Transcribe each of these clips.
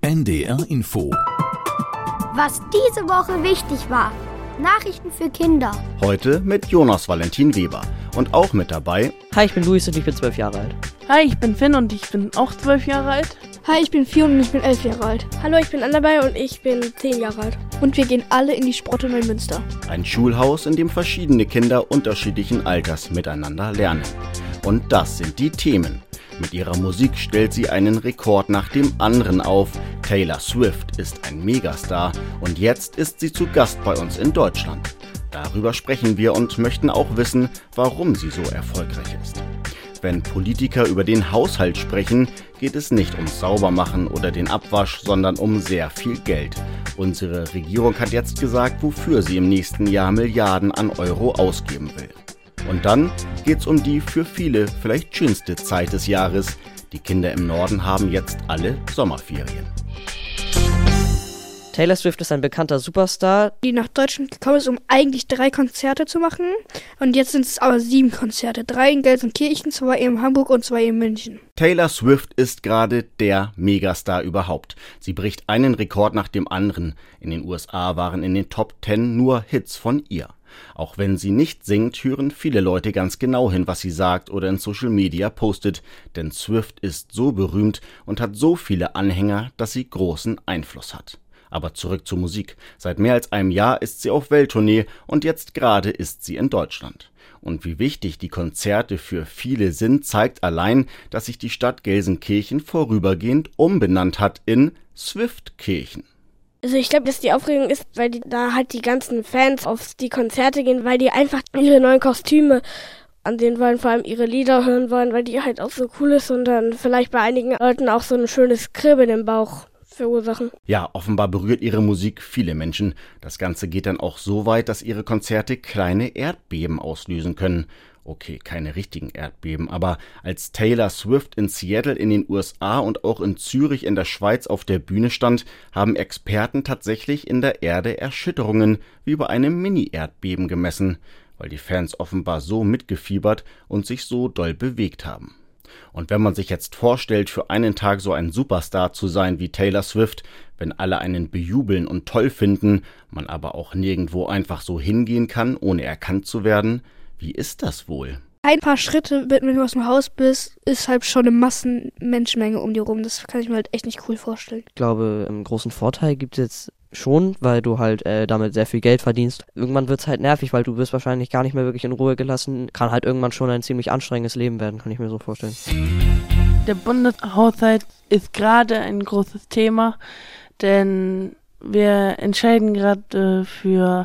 NDR Info. Was diese Woche wichtig war. Nachrichten für Kinder. Heute mit Jonas Valentin Weber. Und auch mit dabei... Hi, ich bin Luis und ich bin 12 Jahre alt. Hi, ich bin Finn und ich bin auch 12 Jahre alt. Hi, ich bin Fion und ich bin 11 Jahre alt. Hallo, ich bin Annabelle und ich bin 10 Jahre alt. Und wir gehen alle in die Sprotte Neumünster. Ein Schulhaus, in dem verschiedene Kinder unterschiedlichen Alters miteinander lernen. Und das sind die Themen. Mit ihrer Musik stellt sie einen Rekord nach dem anderen auf. Taylor Swift ist ein Megastar und jetzt ist sie zu Gast bei uns in Deutschland. Darüber sprechen wir und möchten auch wissen, warum sie so erfolgreich ist. Wenn Politiker über den Haushalt sprechen, geht es nicht ums Saubermachen oder den Abwasch, sondern um sehr viel Geld. Unsere Regierung hat jetzt gesagt, wofür sie im nächsten Jahr Milliarden an Euro ausgeben will. Und dann geht's um die für viele vielleicht schönste Zeit des Jahres. Die Kinder im Norden haben jetzt alle Sommerferien. Taylor Swift ist ein bekannter Superstar. Die nach Deutschland gekommen ist, um eigentlich 3 Konzerte zu machen. Und jetzt sind es aber 7 Konzerte. 3 in Gelsenkirchen, 2 in Hamburg und 2 in München. Taylor Swift ist gerade der Megastar überhaupt. Sie bricht einen Rekord nach dem anderen. In den USA waren in den Top 10 nur Hits von ihr. Auch wenn sie nicht singt, hören viele Leute ganz genau hin, was sie sagt oder in Social Media postet. Denn Swift ist so berühmt und hat so viele Anhänger, dass sie großen Einfluss hat. Aber zurück zur Musik. Seit mehr als einem Jahr ist sie auf Welttournee und jetzt gerade ist sie in Deutschland. Und wie wichtig die Konzerte für viele sind, zeigt allein, dass sich die Stadt Gelsenkirchen vorübergehend umbenannt hat in Swiftkirchen. Also ich glaube, dass die Aufregung ist, weil da halt die ganzen Fans auf die Konzerte gehen, weil die einfach ihre neuen Kostüme ansehen wollen, vor allem ihre Lieder hören wollen, weil die halt auch so cool ist und dann vielleicht bei einigen Leuten auch so ein schönes Kribbeln im Bauch verursachen. Ja, offenbar berührt ihre Musik viele Menschen. Das Ganze geht dann auch so weit, dass ihre Konzerte kleine Erdbeben auslösen können. Okay, keine richtigen Erdbeben, aber als Taylor Swift in Seattle in den USA und auch in Zürich in der Schweiz auf der Bühne stand, haben Experten tatsächlich in der Erde Erschütterungen wie bei einem Mini-Erdbeben gemessen, weil die Fans offenbar so mitgefiebert und sich so doll bewegt haben. Und wenn man sich jetzt vorstellt, für einen Tag so ein Superstar zu sein wie Taylor Swift, wenn alle einen bejubeln und toll finden, man aber auch nirgendwo einfach so hingehen kann, ohne erkannt zu werden, wie ist das wohl? Ein paar Schritte, wenn du aus dem Haus bist, ist halt schon eine Menschenmenge um dir rum. Das kann ich mir halt echt nicht cool vorstellen. Ich glaube, einen großen Vorteil gibt es jetzt schon, weil du halt damit sehr viel Geld verdienst. Irgendwann wird es halt nervig, weil du wirst wahrscheinlich gar nicht mehr wirklich in Ruhe gelassen. Kann halt irgendwann schon ein ziemlich anstrengendes Leben werden, kann ich mir so vorstellen. Der Bundeshaushalt ist gerade ein großes Thema, denn wir entscheiden gerade für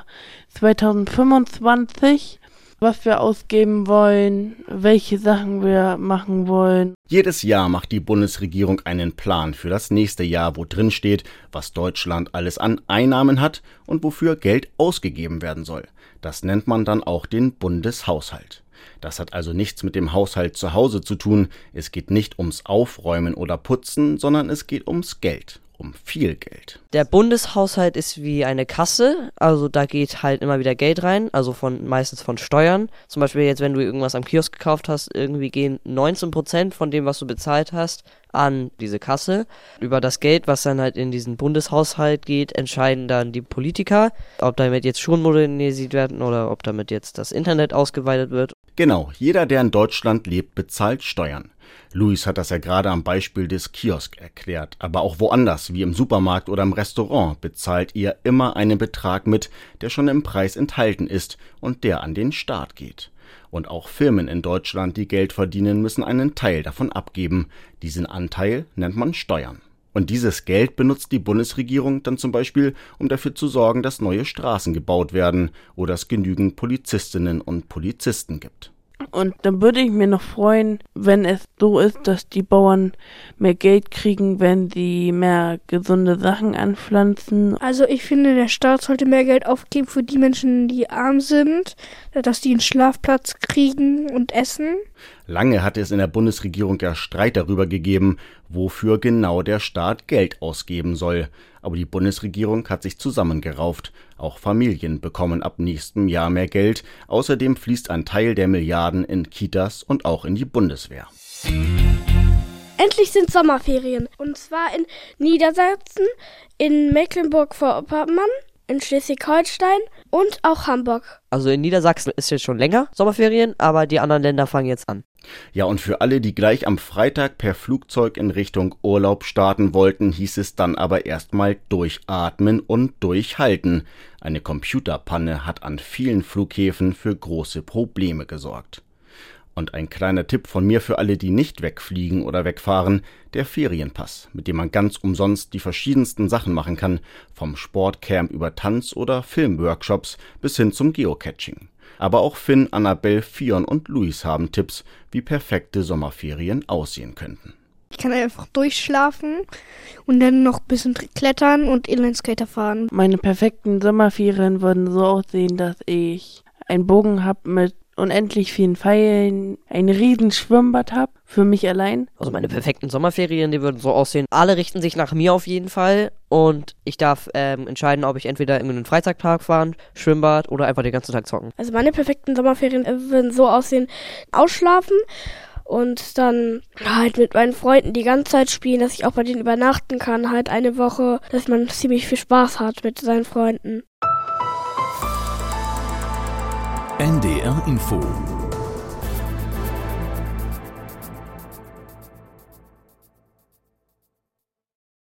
2025, was wir ausgeben wollen, welche Sachen wir machen wollen. Jedes Jahr macht die Bundesregierung einen Plan für das nächste Jahr, wo drin steht, was Deutschland alles an Einnahmen hat und wofür Geld ausgegeben werden soll. Das nennt man dann auch den Bundeshaushalt. Das hat also nichts mit dem Haushalt zu Hause zu tun. Es geht nicht ums Aufräumen oder Putzen, sondern es geht ums Geld. Um viel Geld. Der Bundeshaushalt ist wie eine Kasse, also da geht halt immer wieder Geld rein, also meistens von Steuern. Zum Beispiel jetzt, wenn du irgendwas am Kiosk gekauft hast, irgendwie gehen 19% von dem, was du bezahlt hast, an diese Kasse. Über das Geld, was dann halt in diesen Bundeshaushalt geht, entscheiden dann die Politiker, ob damit jetzt Schulen modernisiert werden oder ob damit jetzt das Internet ausgeweitet wird. Genau, jeder, der in Deutschland lebt, bezahlt Steuern. Luis hat das ja gerade am Beispiel des Kiosk erklärt. Aber auch woanders, wie im Supermarkt oder im Restaurant, bezahlt ihr immer einen Betrag mit, der schon im Preis enthalten ist und der an den Staat geht. Und auch Firmen in Deutschland, die Geld verdienen, müssen einen Teil davon abgeben. Diesen Anteil nennt man Steuern. Und dieses Geld benutzt die Bundesregierung dann zum Beispiel, um dafür zu sorgen, dass neue Straßen gebaut werden oder es genügend Polizistinnen und Polizisten gibt. Und dann würde ich mir noch freuen, wenn es so ist, dass die Bauern mehr Geld kriegen, wenn sie mehr gesunde Sachen anpflanzen. Also ich finde, der Staat sollte mehr Geld aufgeben für die Menschen, die arm sind, dass die einen Schlafplatz kriegen und essen. Lange hatte es in der Bundesregierung ja Streit darüber gegeben, wofür genau der Staat Geld ausgeben soll. Aber die Bundesregierung hat sich zusammengerauft. Auch Familien bekommen ab nächstem Jahr mehr Geld. Außerdem fließt ein Teil der Milliarden in Kitas und auch in die Bundeswehr. Endlich sind Sommerferien. Und zwar in Niedersachsen, in Mecklenburg-Vorpommern, in Schleswig-Holstein und auch Hamburg. Also in Niedersachsen ist jetzt schon länger Sommerferien, aber die anderen Länder fangen jetzt an. Ja, und für alle, die gleich am Freitag per Flugzeug in Richtung Urlaub starten wollten, hieß es dann aber erstmal durchatmen und durchhalten. Eine Computerpanne hat an vielen Flughäfen für große Probleme gesorgt. Und ein kleiner Tipp von mir für alle, die nicht wegfliegen oder wegfahren: der Ferienpass, mit dem man ganz umsonst die verschiedensten Sachen machen kann, vom Sportcamp über Tanz- oder Filmworkshops bis hin zum Geocaching. Aber auch Finn, Annabelle, Fion und Luis haben Tipps, wie perfekte Sommerferien aussehen könnten. Ich kann einfach durchschlafen und dann noch ein bisschen klettern und Inlineskater fahren. Meine perfekten Sommerferien würden so aussehen, dass ich einen Bogen habe mit unendlich vielen Pfeilen, ein riesen Schwimmbad habe, für mich allein. Also meine perfekten Sommerferien, die würden so aussehen. Alle richten sich nach mir auf jeden Fall. Und ich darf entscheiden, ob ich entweder in einen Freizeitpark fahren, Schwimmbad oder einfach den ganzen Tag zocken. Also meine perfekten Sommerferien würden so aussehen: ausschlafen und dann halt mit meinen Freunden die ganze Zeit spielen, dass ich auch bei denen übernachten kann, halt eine Woche, dass man ziemlich viel Spaß hat mit seinen Freunden. NDR Info